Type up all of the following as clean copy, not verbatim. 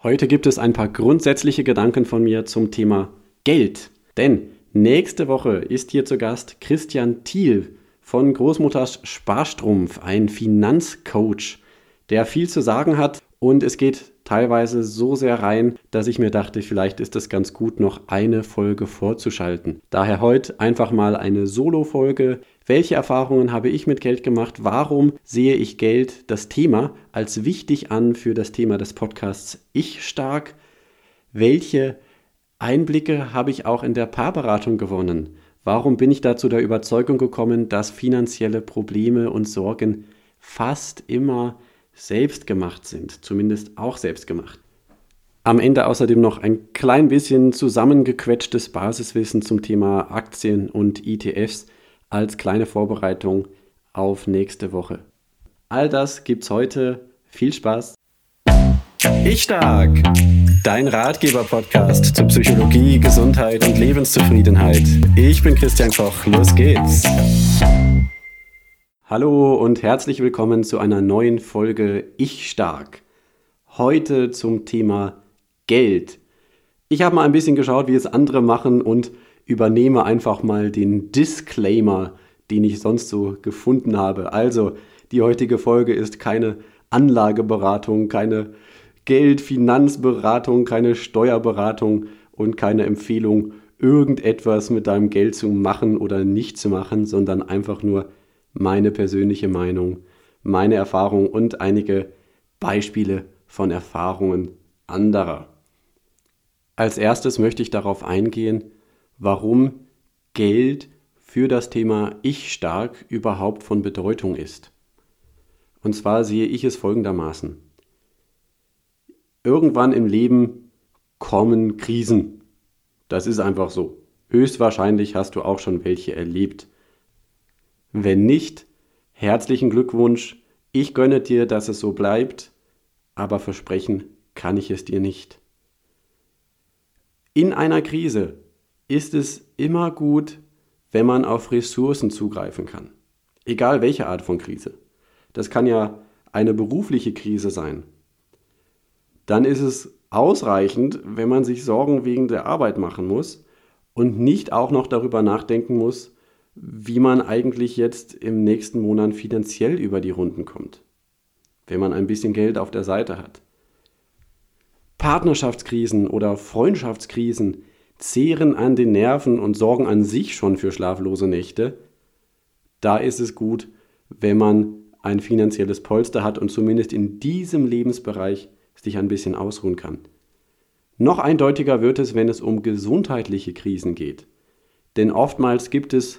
Heute gibt es ein paar grundsätzliche Gedanken von mir zum Thema Geld. Denn nächste Woche ist hier zu Gast Christian Thiel von Großmutters Sparstrumpf, ein Finanzcoach, der viel zu sagen hat. Und es geht teilweise so sehr rein, dass ich mir dachte, vielleicht ist es ganz gut, noch eine Folge vorzuschalten. Daher heute einfach mal eine Solo-Folge. Welche Erfahrungen habe ich mit Geld gemacht? Warum sehe ich Geld, das Thema, als wichtig an für das Thema des Podcasts Ich Stark? Welche Einblicke habe ich auch in der Paarberatung gewonnen? Warum bin ich da zu der Überzeugung gekommen, dass finanzielle Probleme und Sorgen fast immer selbst gemacht sind, zumindest auch selbst gemacht. Am Ende außerdem noch ein klein bisschen zusammengequetschtes Basiswissen zum Thema Aktien und ETFs als kleine Vorbereitung auf nächste Woche. All das gibt's heute. Viel Spaß! Ich Stark, dein Ratgeber-Podcast zu Psychologie, Gesundheit und Lebenszufriedenheit. Ich bin Christian Koch, los geht's! Hallo und herzlich willkommen zu einer neuen Folge Ich Stark. Heute zum Thema Geld. Ich habe mal ein bisschen geschaut, wie es andere machen und übernehme einfach mal den Disclaimer, den ich sonst so gefunden habe. Also, die heutige Folge ist keine Anlageberatung, keine Geldfinanzberatung, keine Steuerberatung und keine Empfehlung, irgendetwas mit deinem Geld zu machen oder nicht zu machen, sondern einfach nur meine persönliche Meinung, meine Erfahrung und einige Beispiele von Erfahrungen anderer. Als erstes möchte ich darauf eingehen, warum Geld für das Thema Ich Stark überhaupt von Bedeutung ist. Und zwar sehe ich es folgendermaßen. Irgendwann im Leben kommen Krisen. Das ist einfach so. Höchstwahrscheinlich hast du auch schon welche erlebt. Wenn nicht, herzlichen Glückwunsch. Ich gönne dir, dass es so bleibt, aber versprechen kann ich es dir nicht. In einer Krise ist es immer gut, wenn man auf Ressourcen zugreifen kann. Egal welche Art von Krise. Das kann ja eine berufliche Krise sein. Dann ist es ausreichend, wenn man sich Sorgen wegen der Arbeit machen muss und nicht auch noch darüber nachdenken muss, wie man eigentlich jetzt im nächsten Monat finanziell über die Runden kommt, wenn man ein bisschen Geld auf der Seite hat. Partnerschaftskrisen oder Freundschaftskrisen zehren an den Nerven und sorgen an sich schon für schlaflose Nächte. Da ist es gut, wenn man ein finanzielles Polster hat und zumindest in diesem Lebensbereich sich ein bisschen ausruhen kann. Noch eindeutiger wird es, wenn es um gesundheitliche Krisen geht. Denn oftmals gibt es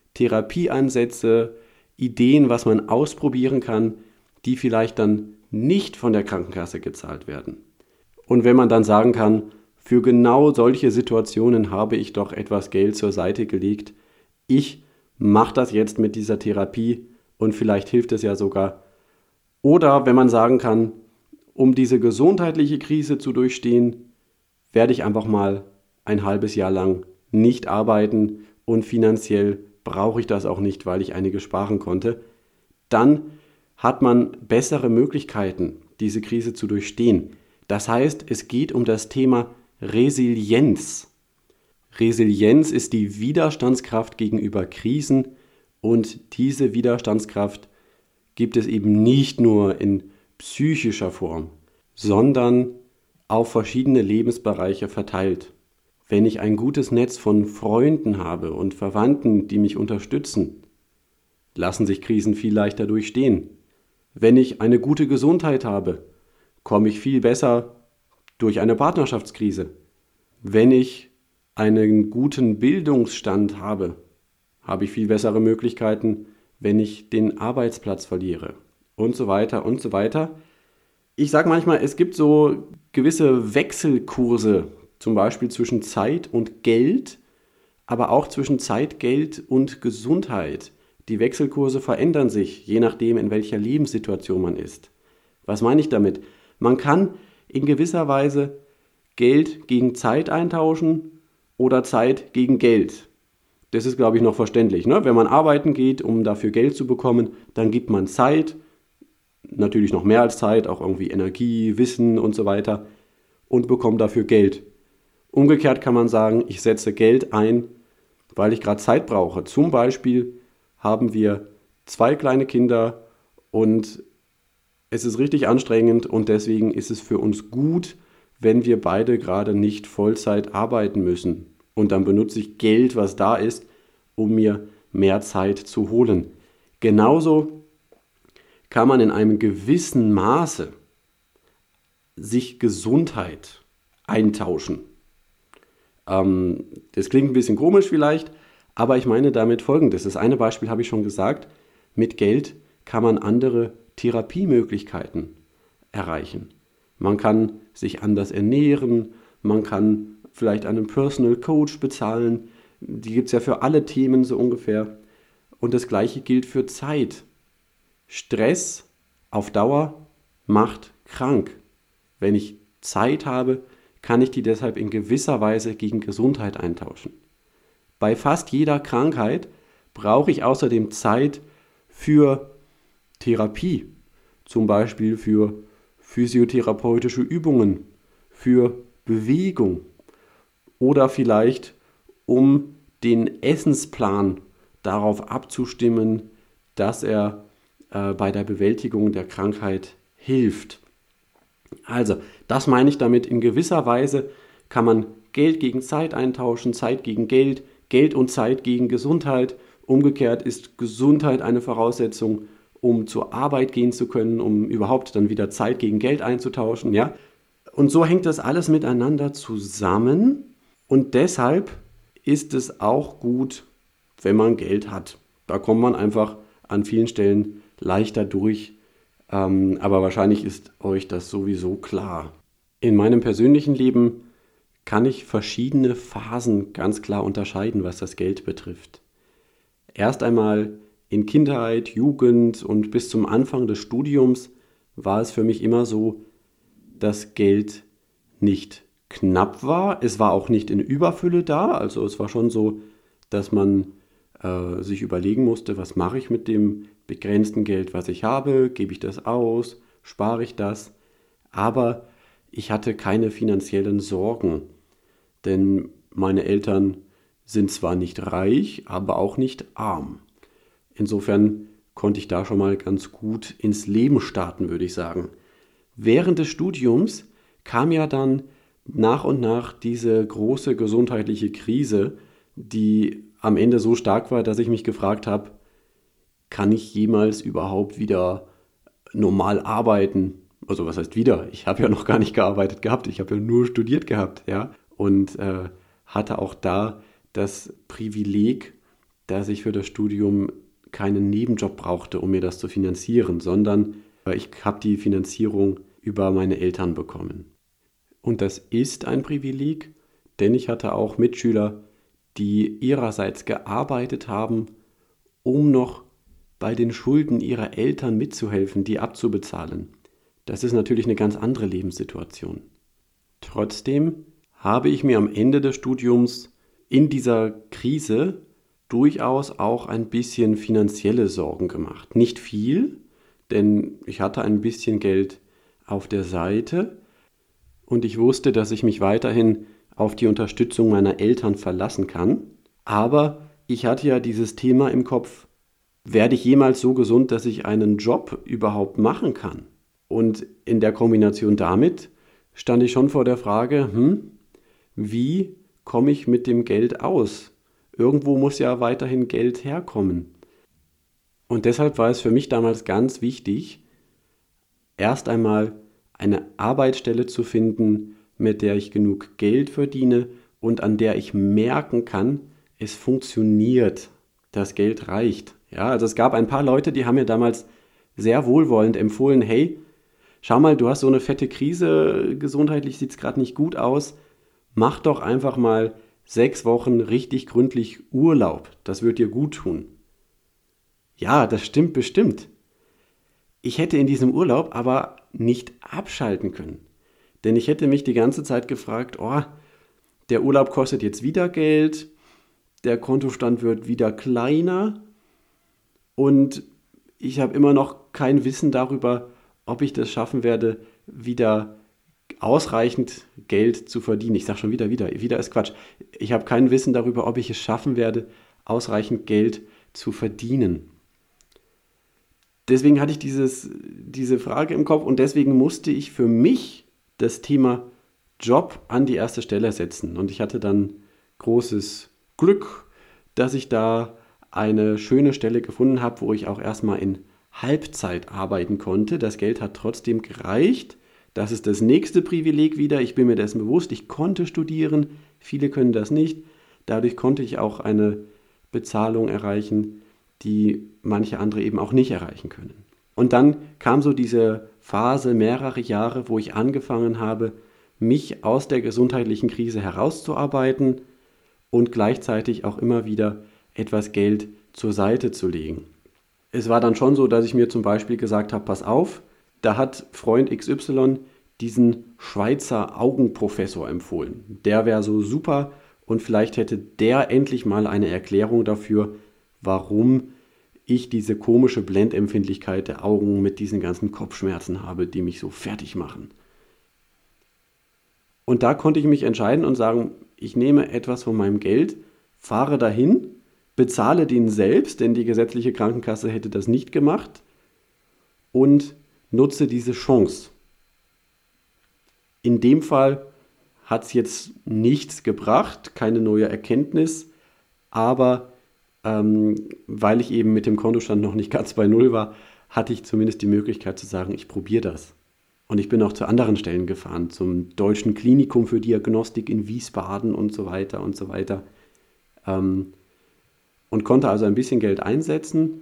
Therapieansätze, Ideen, was man ausprobieren kann, die vielleicht dann nicht von der Krankenkasse gezahlt werden. Und wenn man dann sagen kann, für genau solche Situationen habe ich doch etwas Geld zur Seite gelegt, ich mache das jetzt mit dieser Therapie und vielleicht hilft es ja sogar. Oder wenn man sagen kann, um diese gesundheitliche Krise zu durchstehen, werde ich einfach mal ein halbes Jahr lang nicht arbeiten und finanziell brauche ich das auch nicht, weil ich einiges sparen konnte, dann hat man bessere Möglichkeiten, diese Krise zu durchstehen. Das heißt, es geht um das Thema Resilienz. Resilienz ist die Widerstandskraft gegenüber Krisen und diese Widerstandskraft gibt es eben nicht nur in psychischer Form, sondern auf verschiedene Lebensbereiche verteilt. Wenn ich ein gutes Netz von Freunden habe und Verwandten, die mich unterstützen, lassen sich Krisen viel leichter durchstehen. Wenn ich eine gute Gesundheit habe, komme ich viel besser durch eine Partnerschaftskrise. Wenn ich einen guten Bildungsstand habe, habe ich viel bessere Möglichkeiten, wenn ich den Arbeitsplatz verliere und so weiter und so weiter. Ich sage manchmal, es gibt so gewisse Wechselkurse, zum Beispiel zwischen Zeit und Geld, aber auch zwischen Zeit, Geld und Gesundheit. Die Wechselkurse verändern sich, je nachdem, in welcher Lebenssituation man ist. Was meine ich damit? Man kann in gewisser Weise Geld gegen Zeit eintauschen oder Zeit gegen Geld. Das ist, glaube ich, noch verständlich, ne? Wenn man arbeiten geht, um dafür Geld zu bekommen, dann gibt man Zeit, natürlich noch mehr als Zeit, auch irgendwie Energie, Wissen und so weiter. und bekomme dafür Geld. Umgekehrt kann man sagen, ich setze Geld ein, weil ich gerade Zeit brauche. Zum Beispiel haben wir 2 kleine Kinder und es ist richtig anstrengend und deswegen ist es für uns gut, wenn wir beide gerade nicht Vollzeit arbeiten müssen. Und dann benutze ich Geld, was da ist, um mir mehr Zeit zu holen. Genauso kann man in einem gewissen Maße sich Gesundheit eintauschen. Das klingt ein bisschen komisch vielleicht, aber ich meine damit Folgendes. Das eine Beispiel habe ich schon gesagt. Mit Geld kann man andere Therapiemöglichkeiten erreichen. Man kann sich anders ernähren, man kann vielleicht einen Personal Coach bezahlen. Die gibt es ja für alle Themen so ungefähr. Und das Gleiche gilt für Zeit. Stress auf Dauer macht krank. Wenn ich Zeit habe, kann ich die deshalb in gewisser Weise gegen Gesundheit eintauschen. Bei fast jeder Krankheit brauche ich außerdem Zeit für Therapie, zum Beispiel für physiotherapeutische Übungen, für Bewegung oder vielleicht um den Essensplan darauf abzustimmen, dass er bei der Bewältigung der Krankheit hilft. Also, das meine ich damit, in gewisser Weise kann man Geld gegen Zeit eintauschen, Zeit gegen Geld, Geld und Zeit gegen Gesundheit. Umgekehrt ist Gesundheit eine Voraussetzung, um zur Arbeit gehen zu können, um überhaupt dann wieder Zeit gegen Geld einzutauschen. Ja? Und so hängt das alles miteinander zusammen und deshalb ist es auch gut, wenn man Geld hat. Da kommt man einfach an vielen Stellen leichter durch, aber wahrscheinlich ist euch das sowieso klar. In meinem persönlichen Leben kann ich verschiedene Phasen ganz klar unterscheiden, was das Geld betrifft. Erst einmal in Kindheit, Jugend und bis zum Anfang des Studiums war es für mich immer so, dass Geld nicht knapp war. Es war auch nicht in Überfülle da. Also es war schon so, dass man sich überlegen musste, was mache ich mit dem begrenzten Geld, was ich habe? Gebe ich das aus? Spare ich das? Aber ich hatte keine finanziellen Sorgen, denn meine Eltern sind zwar nicht reich, aber auch nicht arm. Insofern konnte ich da schon mal ganz gut ins Leben starten, würde ich sagen. Während des Studiums kam ja dann nach und nach diese große gesundheitliche Krise, die am Ende so stark war, dass ich mich gefragt habe, kann ich jemals überhaupt wieder normal arbeiten? Also was heißt wieder? Ich habe ja noch gar nicht gearbeitet gehabt, ich habe ja nur studiert gehabt, ja. Und hatte auch da das Privileg, dass ich für das Studium keinen Nebenjob brauchte, um mir das zu finanzieren, sondern ich habe die Finanzierung über meine Eltern bekommen. Und das ist ein Privileg, denn ich hatte auch Mitschüler, die ihrerseits gearbeitet haben, um noch bei den Schulden ihrer Eltern mitzuhelfen, die abzubezahlen. Das ist natürlich eine ganz andere Lebenssituation. Trotzdem habe ich mir am Ende des Studiums in dieser Krise durchaus auch ein bisschen finanzielle Sorgen gemacht. Nicht viel, denn ich hatte ein bisschen Geld auf der Seite und ich wusste, dass ich mich weiterhin auf die Unterstützung meiner Eltern verlassen kann. Aber ich hatte ja dieses Thema im Kopf, werde ich jemals so gesund, dass ich einen Job überhaupt machen kann? Und in der Kombination damit stand ich schon vor der Frage, wie komme ich mit dem Geld aus? Irgendwo muss ja weiterhin Geld herkommen. Und deshalb war es für mich damals ganz wichtig, erst einmal eine Arbeitsstelle zu finden, mit der ich genug Geld verdiene und an der ich merken kann, es funktioniert, das Geld reicht. Ja, also es gab ein paar Leute, die haben mir damals sehr wohlwollend empfohlen, hey, schau mal, du hast so eine fette Krise, gesundheitlich sieht es gerade nicht gut aus, mach doch einfach mal 6 Wochen richtig gründlich Urlaub, das wird dir gut tun. Ja, das stimmt bestimmt. Ich hätte in diesem Urlaub aber nicht abschalten können. Denn ich hätte mich die ganze Zeit gefragt, der Urlaub kostet jetzt wieder Geld, der Kontostand wird wieder kleiner und ich habe immer noch kein Wissen darüber, ob ich das schaffen werde, wieder ausreichend Geld zu verdienen. Ich sage schon wieder ist Quatsch. Ich habe kein Wissen darüber, ob ich es schaffen werde, ausreichend Geld zu verdienen. Deswegen hatte ich diese Frage im Kopf und deswegen musste ich für mich das Thema Job an die erste Stelle setzen. Und ich hatte dann großes Glück, dass ich da eine schöne Stelle gefunden habe, wo ich auch erstmal in Halbzeit arbeiten konnte. Das Geld hat trotzdem gereicht. Das ist das nächste Privileg wieder. Ich bin mir dessen bewusst, ich konnte studieren. Viele können das nicht. Dadurch konnte ich auch eine Bezahlung erreichen, die manche andere eben auch nicht erreichen können. Und dann kam so diese Phase, mehrere Jahre, wo ich angefangen habe, mich aus der gesundheitlichen Krise herauszuarbeiten und gleichzeitig auch immer wieder etwas Geld zur Seite zu legen. Es war dann schon so, dass ich mir zum Beispiel gesagt habe, pass auf, da hat Freund XY diesen Schweizer Augenprofessor empfohlen. Der wäre so super und vielleicht hätte der endlich mal eine Erklärung dafür, warum ich diese komische Blendempfindlichkeit der Augen mit diesen ganzen Kopfschmerzen habe, die mich so fertig machen. Und da konnte ich mich entscheiden und sagen, ich nehme etwas von meinem Geld, fahre dahin, bezahle den selbst, denn die gesetzliche Krankenkasse hätte das nicht gemacht, und nutze diese Chance. In dem Fall hat es jetzt nichts gebracht, keine neue Erkenntnis, aber weil ich eben mit dem Kontostand noch nicht ganz bei Null war, hatte ich zumindest die Möglichkeit zu sagen, ich probiere das. Und ich bin auch zu anderen Stellen gefahren, zum Deutschen Klinikum für Diagnostik in Wiesbaden und so weiter und so weiter. Und konnte also ein bisschen Geld einsetzen.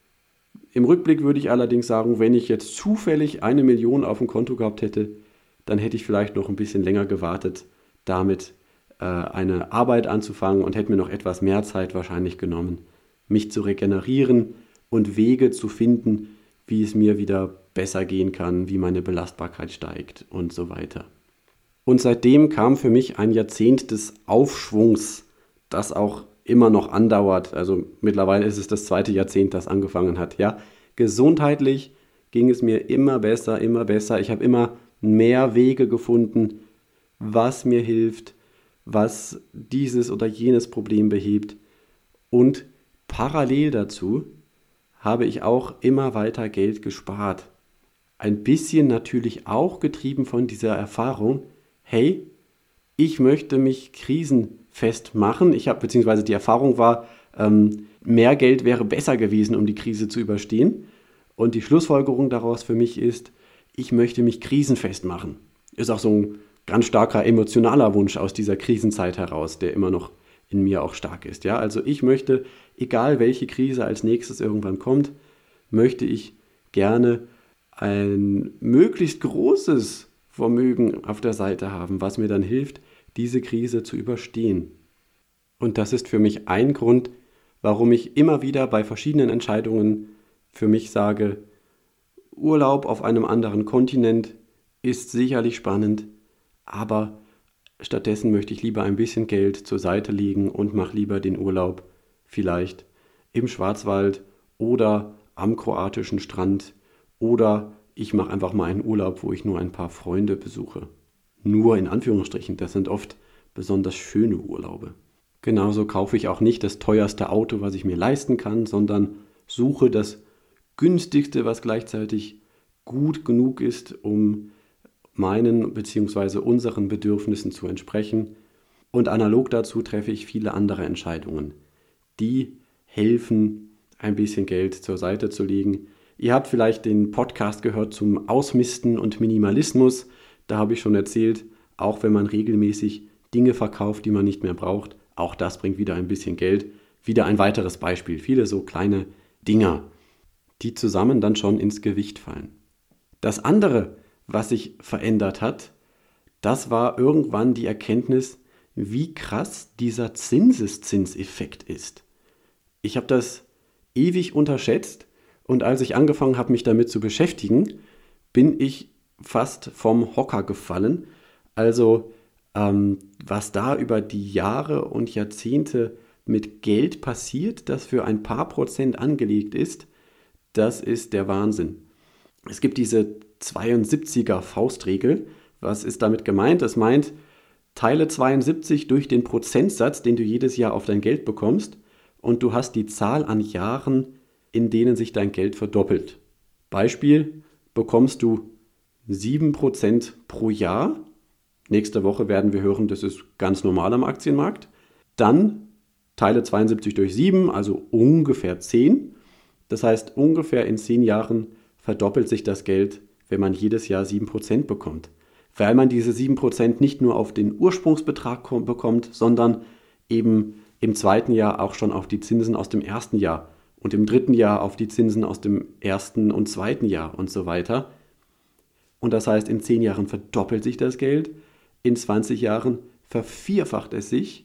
Im Rückblick würde ich allerdings sagen, wenn ich jetzt zufällig 1 Million auf dem Konto gehabt hätte, dann hätte ich vielleicht noch ein bisschen länger gewartet, damit eine Arbeit anzufangen und hätte mir noch etwas mehr Zeit wahrscheinlich genommen, mich zu regenerieren und Wege zu finden, wie es mir wieder besser gehen kann, wie meine Belastbarkeit steigt und so weiter. Und seitdem kam für mich ein Jahrzehnt des Aufschwungs, das auch immer noch andauert. Also mittlerweile ist es das 2. Jahrzehnt, das angefangen hat. Ja, gesundheitlich ging es mir immer besser, immer besser. Ich habe immer mehr Wege gefunden, was mir hilft, was dieses oder jenes Problem behebt. Und parallel dazu habe ich auch immer weiter Geld gespart. Ein bisschen natürlich auch getrieben von dieser Erfahrung, hey, ich möchte mich krisenfest machen. Beziehungsweise die Erfahrung war, mehr Geld wäre besser gewesen, um die Krise zu überstehen. Und die Schlussfolgerung daraus für mich ist, ich möchte mich krisenfest machen. Ist auch so ein ganz starker emotionaler Wunsch aus dieser Krisenzeit heraus, der immer noch in mir auch stark ist. Ja? Also ich möchte, egal welche Krise als nächstes irgendwann kommt, möchte ich gerne ein möglichst großes Vermögen auf der Seite haben, was mir dann hilft, diese Krise zu überstehen. Und das ist für mich ein Grund, warum ich immer wieder bei verschiedenen Entscheidungen für mich sage, Urlaub auf einem anderen Kontinent ist sicherlich spannend, aber stattdessen möchte ich lieber ein bisschen Geld zur Seite legen und mache lieber den Urlaub vielleicht im Schwarzwald oder am kroatischen Strand oder ich mache einfach mal einen Urlaub, wo ich nur ein paar Freunde besuche. Nur in Anführungsstrichen, das sind oft besonders schöne Urlaube. Genauso kaufe ich auch nicht das teuerste Auto, was ich mir leisten kann, sondern suche das günstigste, was gleichzeitig gut genug ist, um meinen bzw. unseren Bedürfnissen zu entsprechen. Und analog dazu treffe ich viele andere Entscheidungen, die helfen, ein bisschen Geld zur Seite zu legen. Ihr habt vielleicht den Podcast gehört zum Ausmisten und Minimalismus. Da habe ich schon erzählt, auch wenn man regelmäßig Dinge verkauft, die man nicht mehr braucht, auch das bringt wieder ein bisschen Geld. Wieder ein weiteres Beispiel. Viele so kleine Dinger, die zusammen dann schon ins Gewicht fallen. Das andere, was sich verändert hat, das war irgendwann die Erkenntnis, wie krass dieser Zinseszinseffekt ist. Ich habe das ewig unterschätzt und als ich angefangen habe, mich damit zu beschäftigen, bin ich fast vom Hocker gefallen. Also was da über die Jahre und Jahrzehnte mit Geld passiert, das für ein paar Prozent angelegt ist, das ist der Wahnsinn. Es gibt diese 72er Faustregel, Was ist damit gemeint? Es meint, teile 72 durch den Prozentsatz, den du jedes Jahr auf dein Geld bekommst, und du hast die Zahl an Jahren, in denen sich dein Geld verdoppelt. Beispiel, bekommst du 7% pro Jahr. Nächste Woche werden wir hören, das ist ganz normal am Aktienmarkt. Dann teile 72 durch 7, also ungefähr 10. Das heißt, ungefähr in 10 Jahren verdoppelt sich das Geld, wenn man jedes Jahr 7% bekommt. Weil man diese 7% nicht nur auf den Ursprungsbetrag bekommt, sondern eben im zweiten Jahr auch schon auf die Zinsen aus dem ersten Jahr und im dritten Jahr auf die Zinsen aus dem ersten und zweiten Jahr und so weiter. Und das heißt, in 10 Jahren verdoppelt sich das Geld, in 20 Jahren vervierfacht es sich,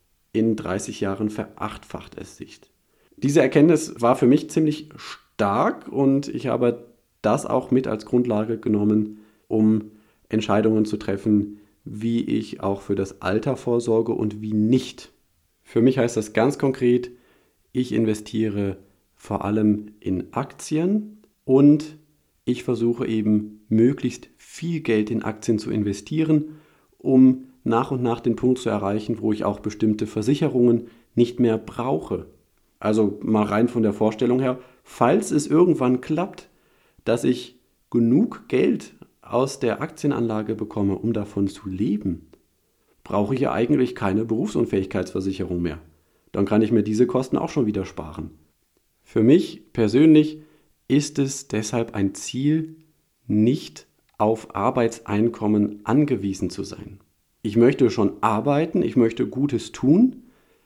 in 30 Jahren verachtfacht es sich. Diese Erkenntnis war für mich ziemlich stark und ich habe das auch mit als Grundlage genommen, um Entscheidungen zu treffen, wie ich auch für das Alter vorsorge und wie nicht. Für mich heißt das ganz konkret, ich investiere vor allem in Aktien und ich versuche eben möglichst viel Geld in Aktien zu investieren, um nach und nach den Punkt zu erreichen, wo ich auch bestimmte Versicherungen nicht mehr brauche. Also mal rein von der Vorstellung her, falls es irgendwann klappt, dass ich genug Geld aus der Aktienanlage bekomme, um davon zu leben, brauche ich ja eigentlich keine Berufsunfähigkeitsversicherung mehr. Dann kann ich mir diese Kosten auch schon wieder sparen. Für mich persönlich ist es deshalb ein Ziel, nicht auf Arbeitseinkommen angewiesen zu sein. Ich möchte schon arbeiten, ich möchte Gutes tun,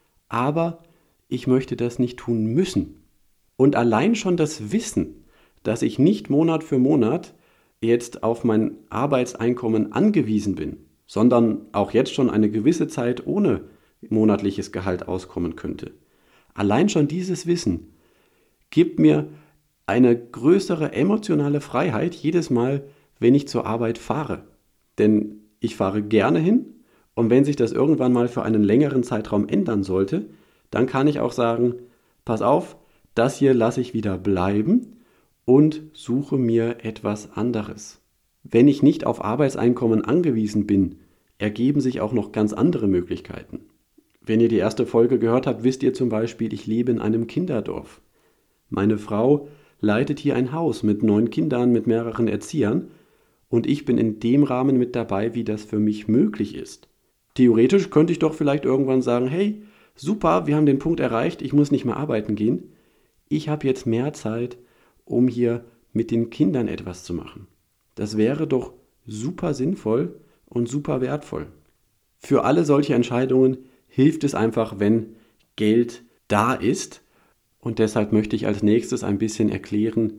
aber ich möchte das nicht tun müssen. Und allein schon das Wissen, dass ich nicht Monat für Monat jetzt auf mein Arbeitseinkommen angewiesen bin, sondern auch jetzt schon eine gewisse Zeit ohne monatliches Gehalt auskommen könnte. Allein schon dieses Wissen gibt mir eine größere emotionale Freiheit jedes Mal, wenn ich zur Arbeit fahre. Denn ich fahre gerne hin und wenn sich das irgendwann mal für einen längeren Zeitraum ändern sollte, dann kann ich auch sagen, pass auf, das hier lasse ich wieder bleiben und suche mir etwas anderes. Wenn ich nicht auf Arbeitseinkommen angewiesen bin, ergeben sich auch noch ganz andere Möglichkeiten. Wenn ihr die erste Folge gehört habt, wisst ihr zum Beispiel, ich lebe in einem Kinderdorf. Meine Frau leitet hier ein Haus mit 9 Kindern, mit mehreren Erziehern und ich bin in dem Rahmen mit dabei, wie das für mich möglich ist. Theoretisch könnte ich doch vielleicht irgendwann sagen, hey, super, wir haben den Punkt erreicht, ich muss nicht mehr arbeiten gehen. Ich habe jetzt mehr Zeit, um hier mit den Kindern etwas zu machen. Das wäre doch super sinnvoll und super wertvoll. Für alle solche Entscheidungen hilft es einfach, wenn Geld da ist. Und deshalb möchte ich als nächstes ein bisschen erklären,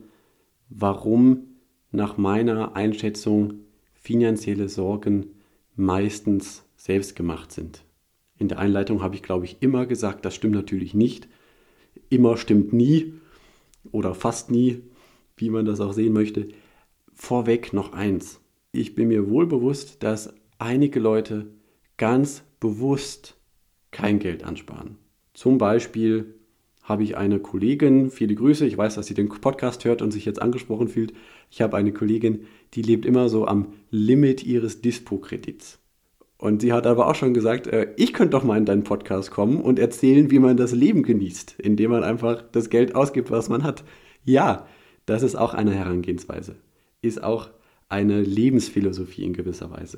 warum nach meiner Einschätzung finanzielle Sorgen meistens selbstgemacht sind. In der Einleitung habe ich, glaube ich, immer gesagt, das stimmt natürlich nicht. Immer stimmt nie oder fast nie, wie man das auch sehen möchte. Vorweg noch eins. Ich bin mir wohl bewusst, dass einige Leute ganz bewusst kein Geld ansparen. Zum Beispiel habe ich eine Kollegin, viele Grüße, ich weiß, dass sie den Podcast hört und sich jetzt angesprochen fühlt. Ich habe eine Kollegin, die lebt immer so am Limit ihres Dispo-Kredits. Und sie hat aber auch schon gesagt, ich könnte doch mal in deinen Podcast kommen und erzählen, wie man das Leben genießt, indem man einfach das Geld ausgibt, was man hat. Ja, das ist auch eine Herangehensweise, ist auch eine Lebensphilosophie in gewisser Weise.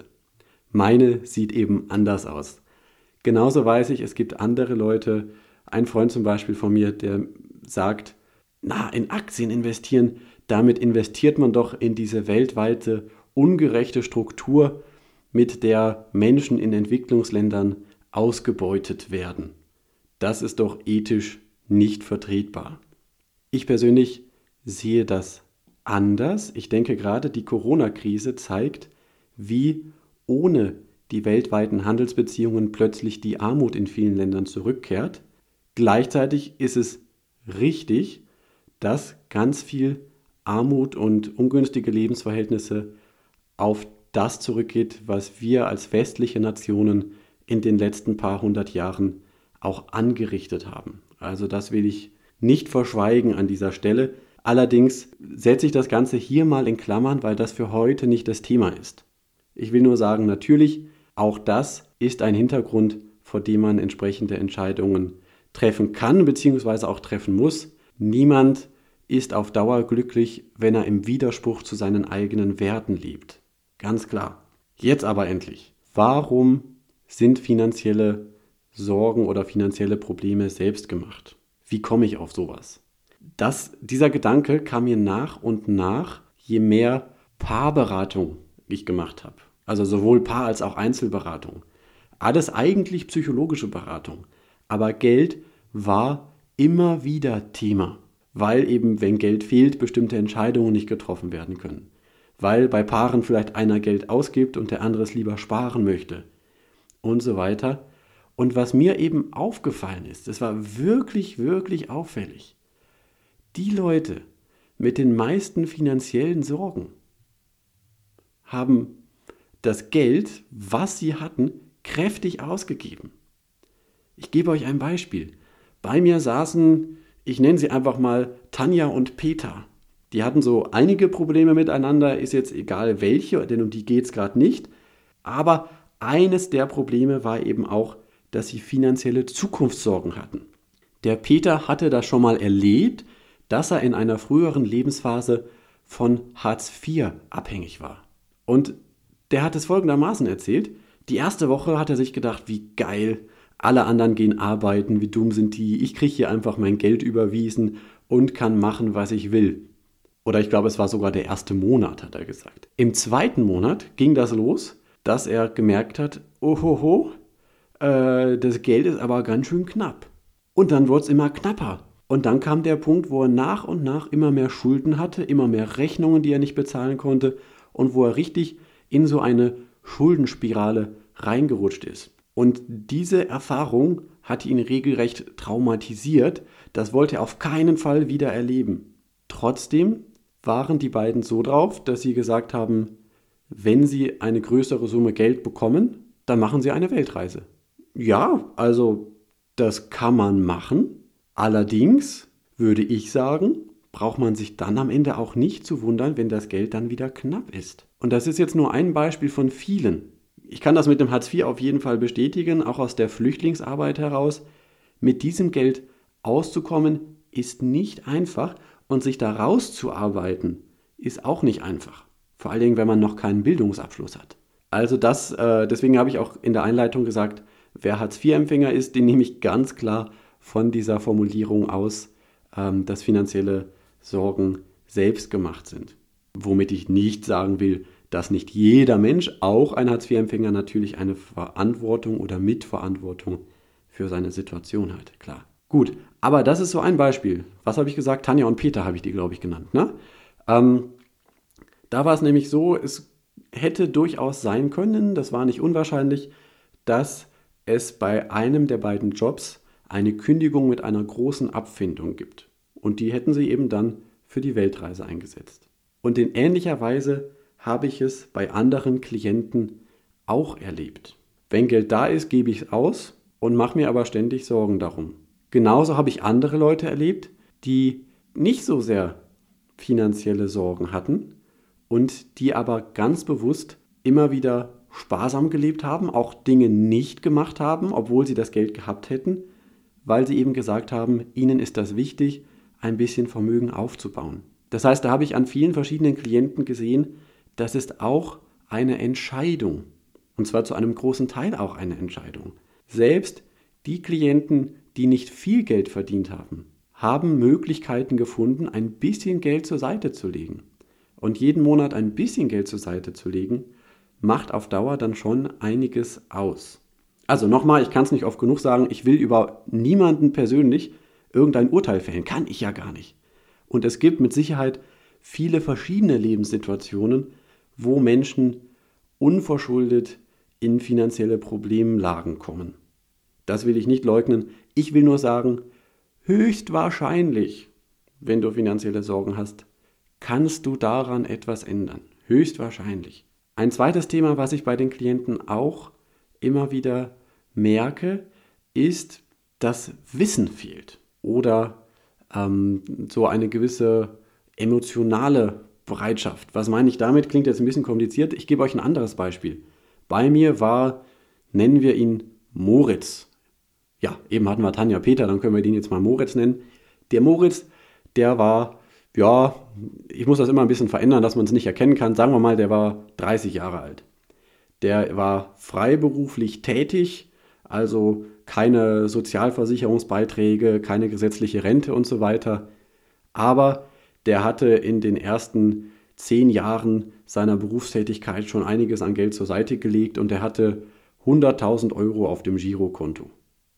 Meine sieht eben anders aus. Genauso weiß ich, es gibt andere Leute, ein Freund zum Beispiel von mir, der sagt, in Aktien investieren, damit investiert man doch in diese weltweite ungerechte Struktur, mit der Menschen in Entwicklungsländern ausgebeutet werden. Das ist doch ethisch nicht vertretbar. Ich persönlich sehe das anders. Ich denke, gerade die Corona-Krise zeigt, wie ohne die weltweiten Handelsbeziehungen plötzlich die Armut in vielen Ländern zurückkehrt. Gleichzeitig ist es richtig, dass ganz viel Armut und ungünstige Lebensverhältnisse auf das zurückgeht, was wir als westliche Nationen in den letzten paar hundert Jahren auch angerichtet haben. Also das will ich nicht verschweigen an dieser Stelle. Allerdings setze ich das Ganze hier mal in Klammern, weil das für heute nicht das Thema ist. Ich will nur sagen, natürlich, auch das ist ein Hintergrund, vor dem man entsprechende Entscheidungen treffen kann bzw. auch treffen muss. Niemand ist auf Dauer glücklich, wenn er im Widerspruch zu seinen eigenen Werten lebt. Ganz klar. Jetzt aber endlich. Warum sind finanzielle Sorgen oder finanzielle Probleme selbstgemacht? Wie komme ich auf sowas? Dieser Gedanke kam mir nach und nach, je mehr Paarberatung ich gemacht habe. Also sowohl Paar- als auch Einzelberatung. Alles eigentlich psychologische Beratung. Aber Geld war immer wieder Thema, weil eben, wenn Geld fehlt, bestimmte Entscheidungen nicht getroffen werden können. Weil bei Paaren vielleicht einer Geld ausgibt und der andere es lieber sparen möchte und so weiter. Und was mir eben aufgefallen ist, das war wirklich, wirklich auffällig. Die Leute mit den meisten finanziellen Sorgen haben das Geld, was sie hatten, kräftig ausgegeben. Ich gebe euch ein Beispiel. Bei mir saßen, ich nenne sie einfach mal Tanja und Peter. Die hatten so einige Probleme miteinander, ist jetzt egal welche, denn um die geht es gerade nicht. Aber eines der Probleme war eben auch, dass sie finanzielle Zukunftssorgen hatten. Der Peter hatte das schon mal erlebt, dass er in einer früheren Lebensphase von Hartz IV abhängig war. Und der hat es folgendermaßen erzählt. Die erste Woche hat er sich gedacht, wie geil, alle anderen gehen arbeiten, wie dumm sind die, ich kriege hier einfach mein Geld überwiesen und kann machen, was ich will. Oder ich glaube, es war sogar der erste Monat, hat er gesagt. Im zweiten Monat ging das los, dass er gemerkt hat, ohoho, das Geld ist aber ganz schön knapp. Und dann wurde es immer knapper. Und dann kam der Punkt, wo er nach und nach immer mehr Schulden hatte, immer mehr Rechnungen, die er nicht bezahlen konnte und wo er richtig in so eine Schuldenspirale reingerutscht ist. Und diese Erfahrung hat ihn regelrecht traumatisiert. Das wollte er auf keinen Fall wieder erleben. Trotzdem waren die beiden so drauf, dass sie gesagt haben, wenn sie eine größere Summe Geld bekommen, dann machen sie eine Weltreise. Ja, also das kann man machen. Allerdings würde ich sagen, braucht man sich dann am Ende auch nicht zu wundern, wenn das Geld dann wieder knapp ist. Und das ist jetzt nur ein Beispiel von vielen. Ich kann das mit dem Hartz IV auf jeden Fall bestätigen, auch aus der Flüchtlingsarbeit heraus. Mit diesem Geld auszukommen ist nicht einfach und sich da rauszuarbeiten ist auch nicht einfach. Vor allen Dingen, wenn man noch keinen Bildungsabschluss hat. Also deswegen habe ich auch in der Einleitung gesagt, wer Hartz-IV-Empfänger ist, den nehme ich ganz klar von dieser Formulierung aus, dass finanzielle Sorgen selbst gemacht sind. Womit ich nicht sagen will, dass nicht jeder Mensch, auch ein Hartz-IV-Empfänger, natürlich eine Verantwortung oder Mitverantwortung für seine Situation hat. Klar. Gut, aber das ist so ein Beispiel. Was habe ich gesagt? Tanja und Peter habe ich die, glaube ich, genannt. Ne? Da war es nämlich so, es hätte durchaus sein können, das war nicht unwahrscheinlich, dass es bei einem der beiden Jobs eine Kündigung mit einer großen Abfindung gibt. Und die hätten sie eben dann für die Weltreise eingesetzt. Und in ähnlicher Weise habe ich es bei anderen Klienten auch erlebt. Wenn Geld da ist, gebe ich es aus und mache mir aber ständig Sorgen darum. Genauso habe ich andere Leute erlebt, die nicht so sehr finanzielle Sorgen hatten und die aber ganz bewusst immer wieder sparsam gelebt haben, auch Dinge nicht gemacht haben, obwohl sie das Geld gehabt hätten, weil sie eben gesagt haben, ihnen ist das wichtig, ein bisschen Vermögen aufzubauen. Das heißt, da habe ich an vielen verschiedenen Klienten gesehen, das ist auch eine Entscheidung. Und zwar zu einem großen Teil auch eine Entscheidung. Selbst die Klienten, die nicht viel Geld verdient haben, haben Möglichkeiten gefunden, ein bisschen Geld zur Seite zu legen. Und jeden Monat ein bisschen Geld zur Seite zu legen, macht auf Dauer dann schon einiges aus. Also nochmal, ich kann es nicht oft genug sagen, ich will über niemanden persönlich irgendein Urteil fällen. Kann ich ja gar nicht. Und es gibt mit Sicherheit viele verschiedene Lebenssituationen, wo Menschen unverschuldet in finanzielle Problemlagen kommen. Das will ich nicht leugnen. Ich will nur sagen, höchstwahrscheinlich, wenn du finanzielle Sorgen hast, kannst du daran etwas ändern. Höchstwahrscheinlich. Ein zweites Thema, was ich bei den Klienten auch immer wieder merke, ist, dass Wissen fehlt oder so eine gewisse emotionale Risikobereitschaft. Was meine ich damit? Klingt jetzt ein bisschen kompliziert. Ich gebe euch ein anderes Beispiel. Bei mir war, nennen wir ihn Moritz. Ja, eben hatten wir Tanja Peter, dann können wir den jetzt mal Moritz nennen. Der Moritz, der war, ja, ich muss das immer ein bisschen verändern, dass man es nicht erkennen kann. Sagen wir mal, der war 30 Jahre alt. Der war freiberuflich tätig, also keine Sozialversicherungsbeiträge, keine gesetzliche Rente und so weiter. Aber der hatte in den ersten 10 Jahren seiner Berufstätigkeit schon einiges an Geld zur Seite gelegt und er hatte 100.000 Euro auf dem Girokonto.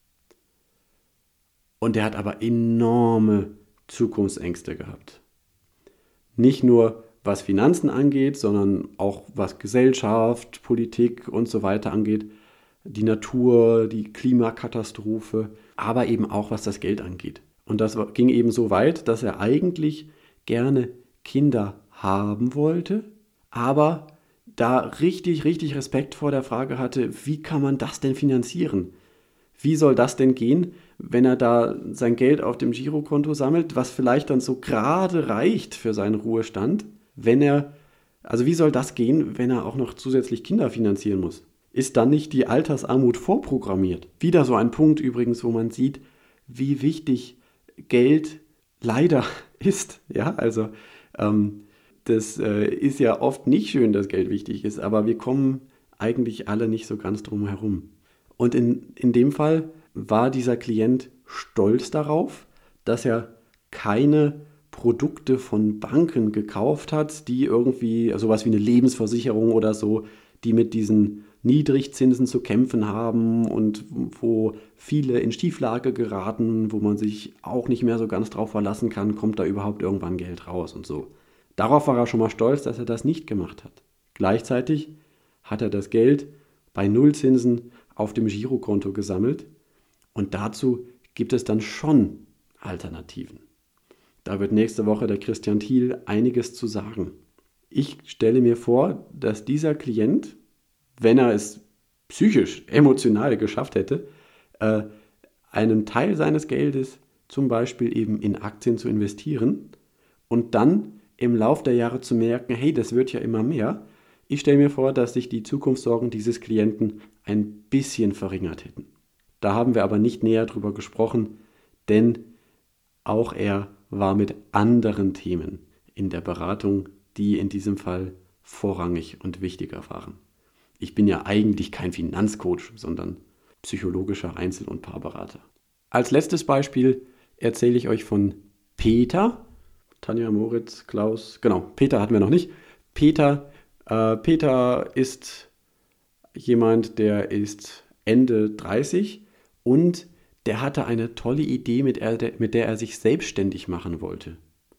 Und der hat aber enorme Zukunftsängste gehabt. Nicht nur was Finanzen angeht, sondern auch was Gesellschaft, Politik und so weiter angeht. Die Natur, die Klimakatastrophe, aber eben auch was das Geld angeht. Und das ging eben so weit, dass er eigentlich gerne Kinder haben wollte, aber da richtig Respekt vor der Frage hatte, wie kann man das denn finanzieren? Wie soll das denn gehen, wenn er da sein Geld auf dem Girokonto sammelt, was vielleicht dann so gerade reicht für seinen Ruhestand, also wie soll das gehen, wenn er auch noch zusätzlich Kinder finanzieren muss? Ist dann nicht die Altersarmut vorprogrammiert? Wieder so ein Punkt übrigens, wo man sieht, wie wichtig Geld leider ist. Ja, also das ist ja oft nicht schön, dass Geld wichtig ist, aber wir kommen eigentlich alle nicht so ganz drum herum. Und in dem Fall war dieser Klient stolz darauf, dass er keine Produkte von Banken gekauft hat, die irgendwie sowas wie eine Lebensversicherung oder so, die mit diesen Niedrigzinsen zu kämpfen haben und wo viele in Schieflage geraten, wo man sich auch nicht mehr so ganz drauf verlassen kann, kommt da überhaupt irgendwann Geld raus und so. Darauf war er schon mal stolz, dass er das nicht gemacht hat. Gleichzeitig hat er das Geld bei Nullzinsen auf dem Girokonto gesammelt und dazu gibt es dann schon Alternativen. Da wird nächste Woche der Christian Thiel einiges zu sagen. Ich stelle mir vor, dass dieser Klient, wenn er es psychisch, emotional geschafft hätte, einen Teil seines Geldes zum Beispiel eben in Aktien zu investieren und dann im Lauf der Jahre zu merken, hey, das wird ja immer mehr. Ich stelle mir vor, dass sich die Zukunftssorgen dieses Klienten ein bisschen verringert hätten. Da haben wir aber nicht näher drüber gesprochen, denn auch er war mit anderen Themen in der Beratung, die in diesem Fall vorrangig und wichtiger waren. Ich bin ja eigentlich kein Finanzcoach, sondern psychologischer Einzel- und Paarberater. Als letztes Beispiel erzähle ich euch von Peter. Tanja, Moritz, Klaus, genau, Peter hatten wir noch nicht. Peter ist jemand, der ist Ende 30 und der hatte eine tolle Idee, mit der er sich selbstständig machen wollte.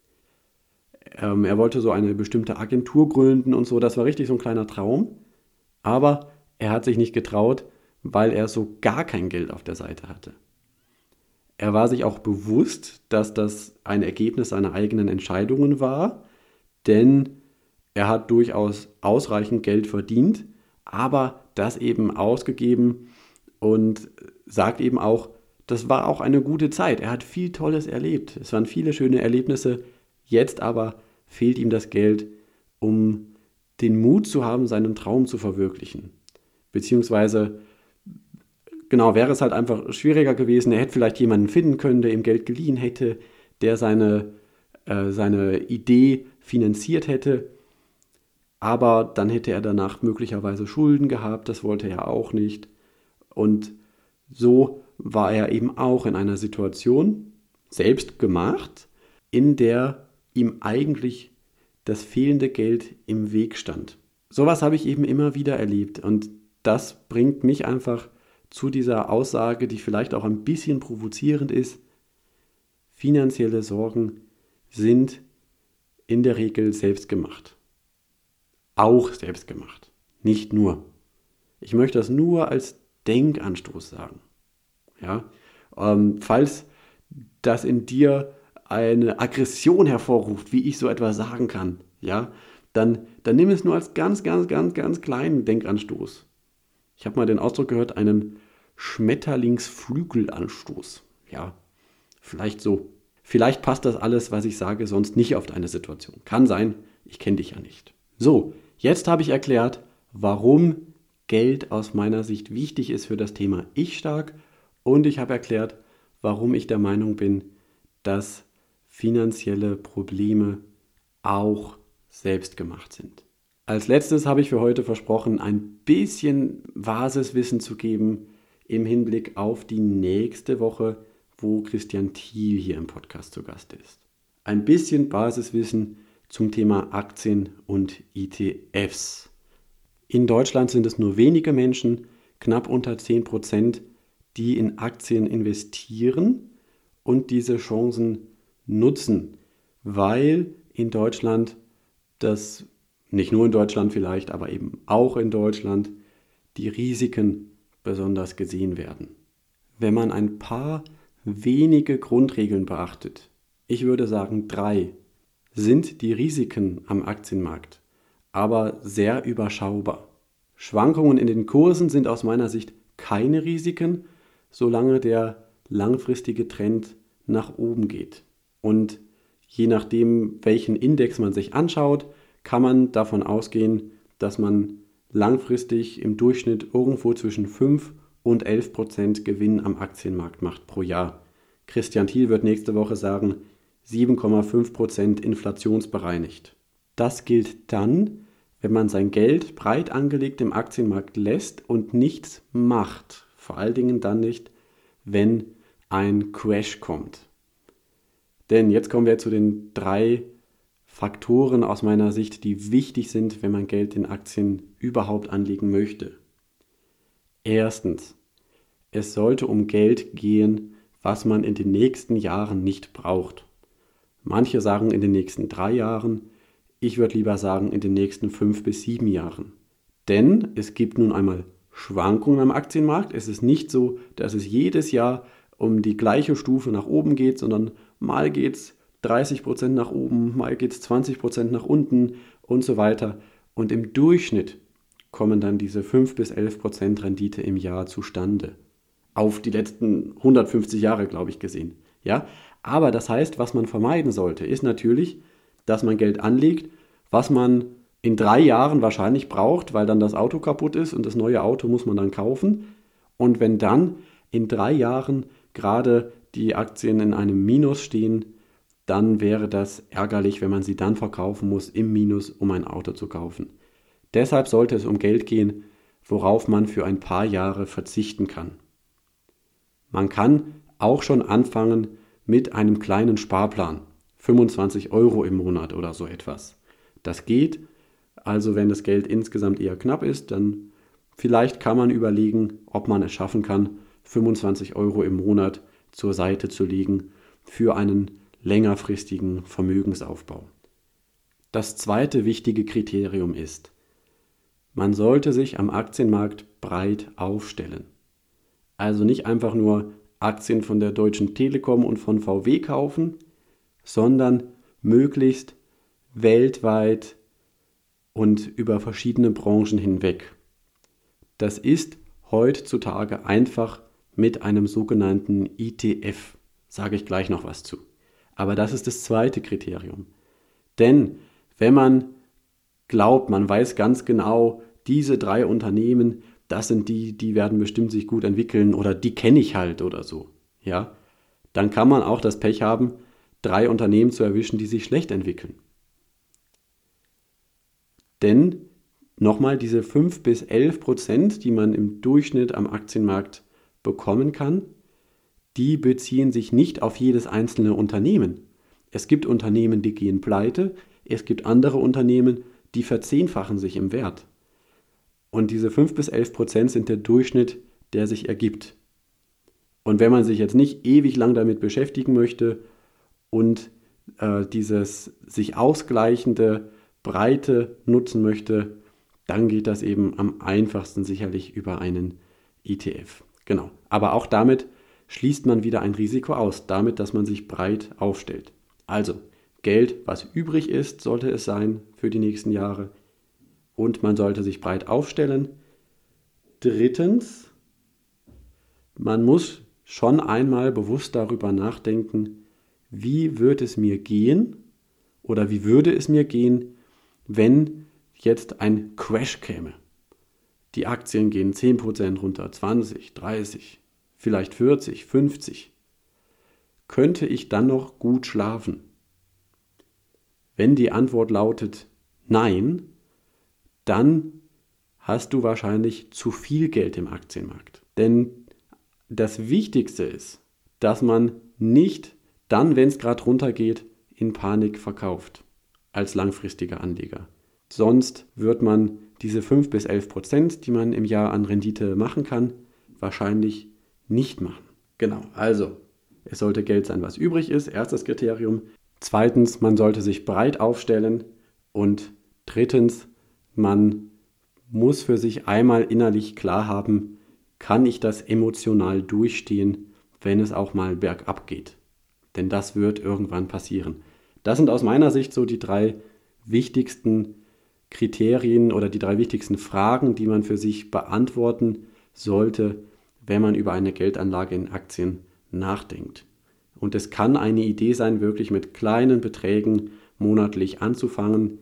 Er wollte so eine bestimmte Agentur gründen und so, das war richtig so ein kleiner Traum. Aber er hat sich nicht getraut, weil er so gar kein Geld auf der Seite hatte. Er war sich auch bewusst, dass das ein Ergebnis seiner eigenen Entscheidungen war, denn er hat durchaus ausreichend Geld verdient, aber das eben ausgegeben und sagt eben auch, das war auch eine gute Zeit. Er hat viel Tolles erlebt. Es waren viele schöne Erlebnisse. Jetzt aber fehlt ihm das Geld, um den Mut zu haben, seinen Traum zu verwirklichen. Beziehungsweise, genau, wäre es halt einfach schwieriger gewesen. Er hätte vielleicht jemanden finden können, der ihm Geld geliehen hätte, der seine Idee finanziert hätte. Aber dann hätte er danach möglicherweise Schulden gehabt. Das wollte er auch nicht. Und so war er eben auch in einer Situation, selbst gemacht, in der ihm eigentlich das fehlende Geld im Weg stand. Sowas habe ich eben immer wieder erlebt und das bringt mich einfach zu dieser Aussage, die vielleicht auch ein bisschen provozierend ist. Finanzielle Sorgen sind in der Regel selbstgemacht. Auch selbstgemacht, nicht nur. Ich möchte das nur als Denkanstoß sagen. Ja? Falls das in dir eine Aggression hervorruft, wie ich so etwas sagen kann, ja, dann nimm es nur als ganz kleinen Denkanstoß. Ich habe mal den Ausdruck gehört, einen Schmetterlingsflügelanstoß. Ja, vielleicht so. Vielleicht passt das alles, was ich sage, sonst nicht auf deine Situation. Kann sein, ich kenne dich ja nicht. So, jetzt habe ich erklärt, warum Geld aus meiner Sicht wichtig ist für das Thema Ich stark und ich habe erklärt, warum ich der Meinung bin, dass finanzielle Probleme auch selbst gemacht sind. Als letztes habe ich für heute versprochen, ein bisschen Basiswissen zu geben im Hinblick auf die nächste Woche, wo Christian Thiel hier im Podcast zu Gast ist. Ein bisschen Basiswissen zum Thema Aktien und ETFs. In Deutschland sind es nur wenige Menschen, knapp unter 10%, die in Aktien investieren und diese Chancen nutzen, weil in Deutschland das, nicht nur in Deutschland vielleicht, aber eben auch in Deutschland, die Risiken besonders gesehen werden. Wenn man ein paar wenige Grundregeln beachtet, ich würde sagen 3, sind die Risiken am Aktienmarkt aber sehr überschaubar. Schwankungen in den Kursen sind aus meiner Sicht keine Risiken, solange der langfristige Trend nach oben geht. Und je nachdem, welchen Index man sich anschaut, kann man davon ausgehen, dass man langfristig im Durchschnitt irgendwo zwischen 5 und 11% Gewinn am Aktienmarkt macht pro Jahr. Christian Thiel wird nächste Woche sagen, 7,5% inflationsbereinigt. Das gilt dann, wenn man sein Geld breit angelegt im Aktienmarkt lässt und nichts macht. Vor allen Dingen dann nicht, wenn ein Crash kommt. Denn jetzt kommen wir zu den 3 Faktoren aus meiner Sicht, die wichtig sind, wenn man Geld in Aktien überhaupt anlegen möchte. Erstens, es sollte um Geld gehen, was man in den nächsten Jahren nicht braucht. Manche sagen in den nächsten 3 Jahren, ich würde lieber sagen in den nächsten 5 bis 7 Jahren. Denn es gibt nun einmal Schwankungen am Aktienmarkt. Es ist nicht so, dass es jedes Jahr um die gleiche Stufe nach oben geht, sondern mal geht es 30% nach oben, mal geht es 20% nach unten und so weiter. Und im Durchschnitt kommen dann diese 5 bis 11% Rendite im Jahr zustande. Auf die letzten 150 Jahre, glaube ich, gesehen. Ja? Aber das heißt, was man vermeiden sollte, ist natürlich, dass man Geld anlegt, was man in 3 Jahren wahrscheinlich braucht, weil dann das Auto kaputt ist und das neue Auto muss man dann kaufen. Und wenn dann in 3 Jahren gerade die Aktien in einem Minus stehen, dann wäre das ärgerlich, wenn man sie dann verkaufen muss im Minus, um ein Auto zu kaufen. Deshalb sollte es um Geld gehen, worauf man für ein paar Jahre verzichten kann. Man kann auch schon anfangen mit einem kleinen Sparplan, 25 € im Monat oder so etwas. Das geht, also wenn das Geld insgesamt eher knapp ist, dann vielleicht kann man überlegen, ob man es schaffen kann, 25 € im Monat zur Seite zu legen für einen längerfristigen Vermögensaufbau. Das zweite wichtige Kriterium ist, man sollte sich am Aktienmarkt breit aufstellen. Also nicht einfach nur Aktien von der Deutschen Telekom und von VW kaufen, sondern möglichst weltweit und über verschiedene Branchen hinweg. Das ist heutzutage einfach mit einem sogenannten ETF. Sage ich gleich noch was zu. Aber das ist das zweite Kriterium. Denn wenn man glaubt, man weiß ganz genau, diese 3 Unternehmen, das sind die werden bestimmt sich gut entwickeln oder die kenne ich halt oder so, ja, dann kann man auch das Pech haben, 3 Unternehmen zu erwischen, die sich schlecht entwickeln. Denn nochmal diese 5 bis 11%, die man im Durchschnitt am Aktienmarkt bekommen kann, die beziehen sich nicht auf jedes einzelne Unternehmen. Es gibt Unternehmen, die gehen pleite, es gibt andere Unternehmen, die verzehnfachen sich im Wert. Und diese 5 bis 11% sind der Durchschnitt, der sich ergibt. Und wenn man sich jetzt nicht ewig lang damit beschäftigen möchte und dieses sich ausgleichende Breite nutzen möchte, dann geht das eben am einfachsten sicherlich über einen ETF. Genau. Aber auch damit schließt man wieder ein Risiko aus, damit, dass man sich breit aufstellt. Also Geld, was übrig ist, sollte es sein für die nächsten Jahre. Und man sollte sich breit aufstellen. Drittens, man muss schon einmal bewusst darüber nachdenken, wie wird es mir gehen oder wie würde es mir gehen, wenn jetzt ein Crash käme. Die Aktien gehen 10% runter, 20, 30, vielleicht 40, 50. Könnte ich dann noch gut schlafen? Wenn die Antwort lautet nein, dann hast du wahrscheinlich zu viel Geld im Aktienmarkt. Denn das Wichtigste ist, dass man nicht dann, wenn es gerade runtergeht, in Panik verkauft als langfristiger Anleger. Sonst wird man diese 5-11%, die man im Jahr an Rendite machen kann, wahrscheinlich nicht machen. Genau, also es sollte Geld sein, was übrig ist, erstes Kriterium. Zweitens, man sollte sich breit aufstellen. Und drittens, man muss für sich einmal innerlich klar haben, kann ich das emotional durchstehen, wenn es auch mal bergab geht. Denn das wird irgendwann passieren. Das sind aus meiner Sicht so die 3 wichtigsten Kriterien oder die 3 wichtigsten Fragen, die man für sich beantworten sollte, wenn man über eine Geldanlage in Aktien nachdenkt. Und es kann eine Idee sein, wirklich mit kleinen Beträgen monatlich anzufangen,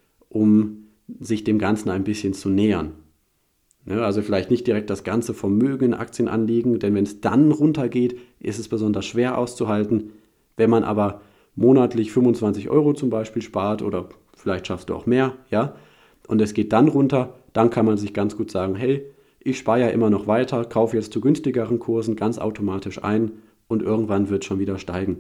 um sich dem Ganzen ein bisschen zu nähern. Also vielleicht nicht direkt das ganze Vermögen in Aktien anlegen, denn wenn es dann runtergeht, ist es besonders schwer auszuhalten. Wenn man aber monatlich 25 € zum Beispiel spart oder vielleicht schaffst du auch mehr, ja, und es geht dann runter, dann kann man sich ganz gut sagen, hey, ich spare ja immer noch weiter, kaufe jetzt zu günstigeren Kursen ganz automatisch ein und irgendwann wird es schon wieder steigen.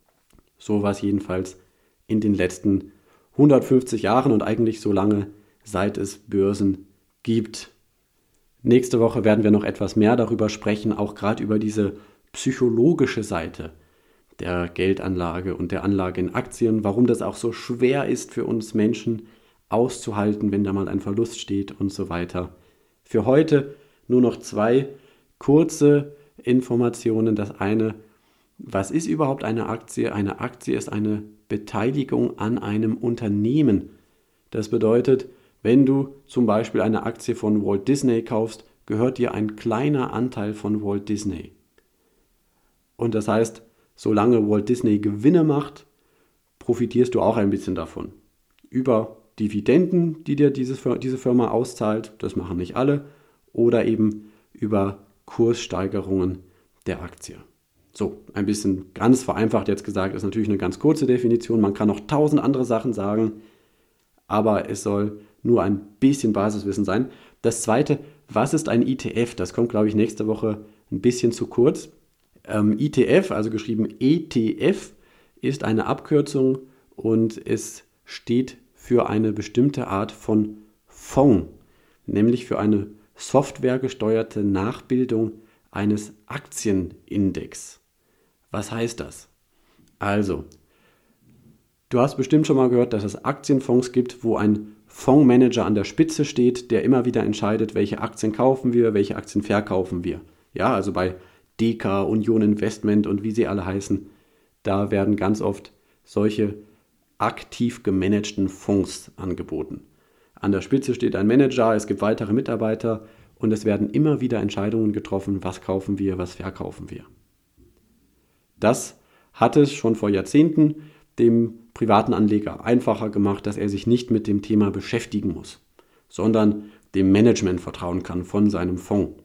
So war es jedenfalls in den letzten 150 Jahren und eigentlich so lange, seit es Börsen gibt. Nächste Woche werden wir noch etwas mehr darüber sprechen, auch gerade über diese psychologische Seite der Geldanlage und der Anlage in Aktien, warum das auch so schwer ist für uns Menschen auszuhalten, wenn da mal ein Verlust steht und so weiter. Für heute nur noch 2 kurze Informationen. Das eine, was ist überhaupt eine Aktie? Eine Aktie ist eine Beteiligung an einem Unternehmen. Das bedeutet, wenn du zum Beispiel eine Aktie von Walt Disney kaufst, gehört dir ein kleiner Anteil von Walt Disney. Und das heißt, solange Walt Disney Gewinne macht, profitierst du auch ein bisschen davon. Über Dividenden, die dir diese Firma auszahlt, das machen nicht alle, oder eben über Kurssteigerungen der Aktie. So, ein bisschen ganz vereinfacht jetzt gesagt, ist natürlich eine ganz kurze Definition. Man kann noch 1000 andere Sachen sagen, aber es soll nur ein bisschen Basiswissen sein. Das zweite, was ist ein ETF? Das kommt, glaube ich, nächste Woche ein bisschen zu kurz. ETF, also geschrieben ETF, ist eine Abkürzung und es steht für eine bestimmte Art von Fonds, nämlich für eine softwaregesteuerte Nachbildung eines Aktienindex. Was heißt das? Also, du hast bestimmt schon mal gehört, dass es Aktienfonds gibt, wo ein Fondsmanager an der Spitze steht, der immer wieder entscheidet, welche Aktien kaufen wir, welche Aktien verkaufen wir. Ja, also bei Deka, Union Investment und wie sie alle heißen, da werden ganz oft solche aktiv gemanagten Fonds angeboten. An der Spitze steht ein Manager, es gibt weitere Mitarbeiter und es werden immer wieder Entscheidungen getroffen, was kaufen wir, was verkaufen wir. Das hat es schon vor Jahrzehnten dem privaten Anleger einfacher gemacht, dass er sich nicht mit dem Thema beschäftigen muss, sondern dem Management vertrauen kann von seinem Fonds.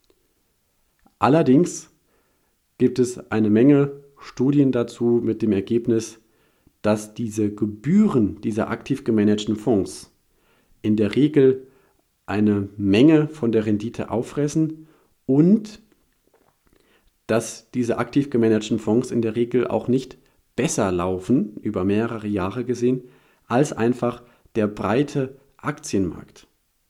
Allerdings gibt es eine Menge Studien dazu mit dem Ergebnis, dass diese Gebühren dieser aktiv gemanagten Fonds in der Regel eine Menge von der Rendite auffressen und dass diese aktiv gemanagten Fonds in der Regel auch nicht besser laufen, über mehrere Jahre gesehen, als einfach der breite Aktienmarkt.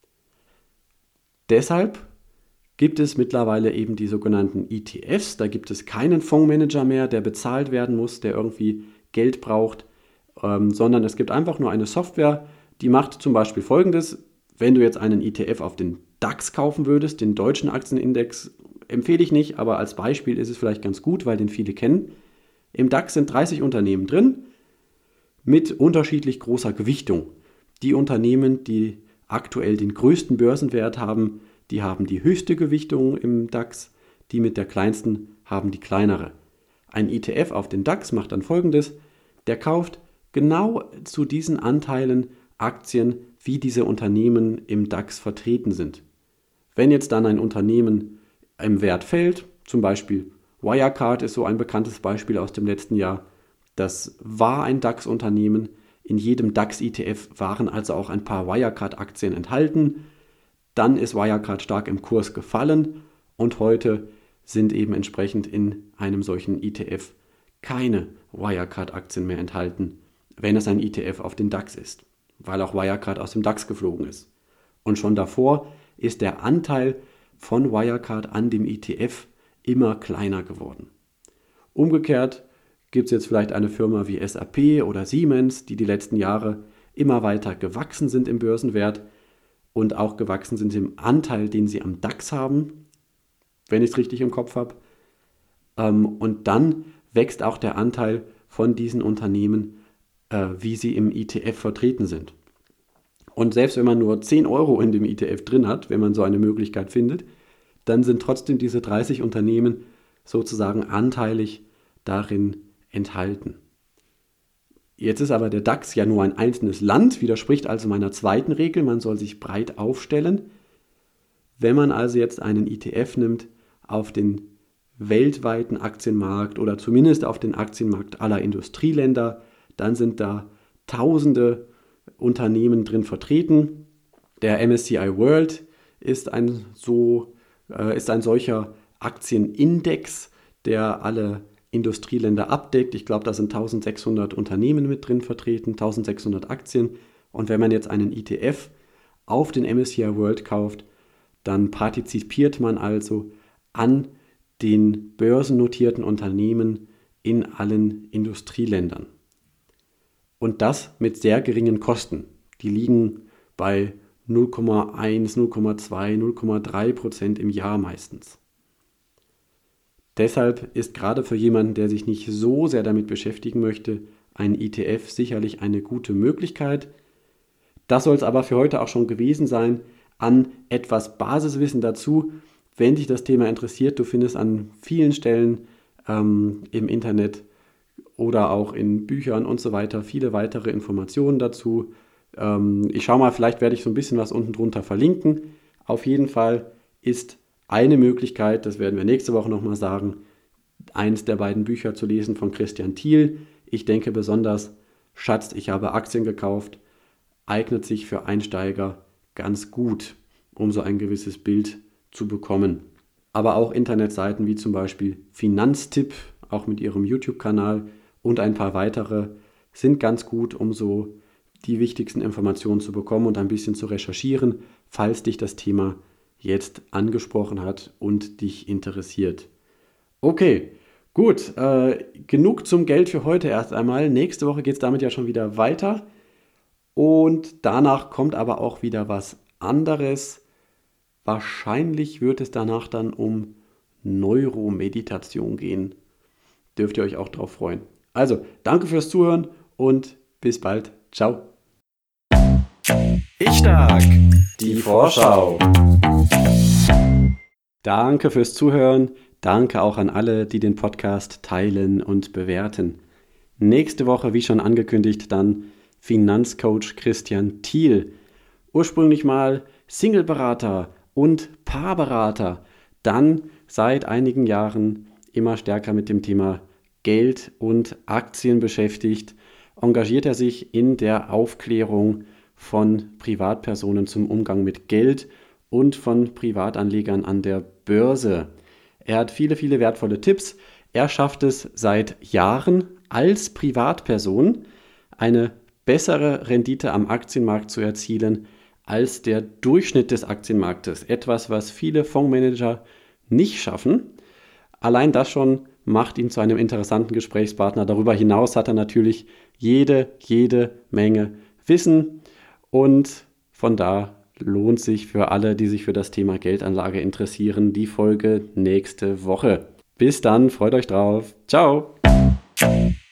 Deshalb gibt es mittlerweile eben die sogenannten ETFs. Da gibt es keinen Fondsmanager mehr, der bezahlt werden muss, der irgendwie Geld braucht, sondern es gibt einfach nur eine Software, die macht zum Beispiel Folgendes. Wenn du jetzt einen ETF auf den DAX kaufen würdest, den deutschen Aktienindex, empfehle ich nicht, aber als Beispiel ist es vielleicht ganz gut, weil den viele kennen. Im DAX sind 30 Unternehmen drin mit unterschiedlich großer Gewichtung. Die Unternehmen, die aktuell den größten Börsenwert haben, die haben die höchste Gewichtung im DAX, die mit der kleinsten haben die kleinere. Ein ETF auf den DAX macht dann Folgendes, der kauft genau zu diesen Anteilen Aktien, wie diese Unternehmen im DAX vertreten sind. Wenn jetzt dann ein Unternehmen im Wert fällt, zum Beispiel Wirecard ist so ein bekanntes Beispiel aus dem letzten Jahr, das war ein DAX-Unternehmen, in jedem DAX-ETF waren also auch ein paar Wirecard-Aktien enthalten, dann ist Wirecard stark im Kurs gefallen und heute sind eben entsprechend in einem solchen ETF keine Wirecard-Aktien mehr enthalten, wenn es ein ETF auf den DAX ist, weil auch Wirecard aus dem DAX geflogen ist. Und schon davor ist der Anteil von Wirecard an dem ETF immer kleiner geworden. Umgekehrt gibt es jetzt vielleicht eine Firma wie SAP oder Siemens, die letzten Jahre immer weiter gewachsen sind im Börsenwert und auch gewachsen sind im Anteil, den sie am DAX haben, wenn ich es richtig im Kopf habe. Und dann wächst auch der Anteil von diesen Unternehmen, wie sie im ETF vertreten sind. Und selbst wenn man nur 10 Euro in dem ETF drin hat, wenn man so eine Möglichkeit findet, dann sind trotzdem diese 30 Unternehmen sozusagen anteilig darin enthalten. Jetzt ist aber der DAX ja nur ein einzelnes Land, widerspricht also meiner zweiten Regel, man soll sich breit aufstellen. Wenn man also jetzt einen ETF nimmt auf den weltweiten Aktienmarkt oder zumindest auf den Aktienmarkt aller Industrieländer, dann sind da tausende Unternehmen drin vertreten. Der MSCI World ist ein solcher Aktienindex, der alle Industrieländer abdeckt. Ich glaube, da sind 1600 Unternehmen mit drin vertreten, 1600 Aktien. Und wenn man jetzt einen ETF auf den MSCI World kauft, dann partizipiert man also an den börsennotierten Unternehmen in allen Industrieländern. Und das mit sehr geringen Kosten. Die liegen bei 0,1, 0,2, 0,3% im Jahr meistens. Deshalb ist gerade für jemanden, der sich nicht so sehr damit beschäftigen möchte, ein ETF sicherlich eine gute Möglichkeit. Das soll es aber für heute auch schon gewesen sein an etwas Basiswissen dazu. Wenn dich das Thema interessiert, du findest an vielen Stellen im Internet oder auch in Büchern und so weiter viele weitere Informationen dazu. Ich schaue mal, vielleicht werde ich so ein bisschen was unten drunter verlinken. Auf jeden Fall ist eine Möglichkeit, das werden wir nächste Woche nochmal sagen, eines der beiden Bücher zu lesen von Christian Thiel. Ich denke besonders, Schatz, ich habe Aktien gekauft, eignet sich für Einsteiger ganz gut, um so ein gewisses Bild zu bekommen. Aber auch Internetseiten wie zum Beispiel Finanztipp, auch mit ihrem YouTube-Kanal und ein paar weitere sind ganz gut, um so die wichtigsten Informationen zu bekommen und ein bisschen zu recherchieren, falls dich das Thema jetzt angesprochen hat und dich interessiert. Okay, gut, genug zum Geld für heute erst einmal. Nächste Woche geht es damit ja schon wieder weiter und danach kommt aber auch wieder was anderes. Wahrscheinlich wird es danach dann um Neuromeditation gehen. Dürft ihr euch auch drauf freuen. Also, danke fürs Zuhören und bis bald. Ciao. Ich Stark, die Vorschau. Danke fürs Zuhören. Danke auch an alle, die den Podcast teilen und bewerten. Nächste Woche, wie schon angekündigt, dann Finanzcoach Christian Thiel. Ursprünglich mal Singleberater und Paarberater. Dann seit einigen Jahren immer stärker mit dem Thema Geld und Aktien beschäftigt. Engagiert er sich in der Aufklärung von Privatpersonen zum Umgang mit Geld und von Privatanlegern an der Börse. Er hat viele, viele wertvolle Tipps. Er schafft es seit Jahren als Privatperson eine bessere Rendite am Aktienmarkt zu erzielen als der Durchschnitt des Aktienmarktes. Etwas, was viele Fondsmanager nicht schaffen. Allein das schon macht ihn zu einem interessanten Gesprächspartner. Darüber hinaus hat er natürlich jede Menge Wissen und von da lohnt sich für alle, die sich für das Thema Geldanlage interessieren, die Folge nächste Woche. Bis dann, freut euch drauf. Ciao!